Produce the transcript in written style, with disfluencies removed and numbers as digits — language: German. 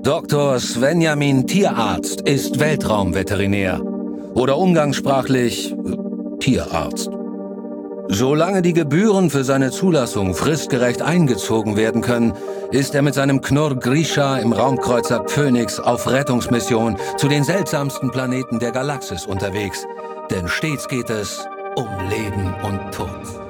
Dr. Svenjamin Tierarzt ist Weltraumveterinär oder umgangssprachlich Tierarzt. Solange die Gebühren für seine Zulassung fristgerecht eingezogen werden können, ist er mit seinem Knurr Grisha im Raumkreuzer Phoenix auf Rettungsmission zu den seltsamsten Planeten der Galaxis unterwegs. Denn stets geht es um Leben und Tod.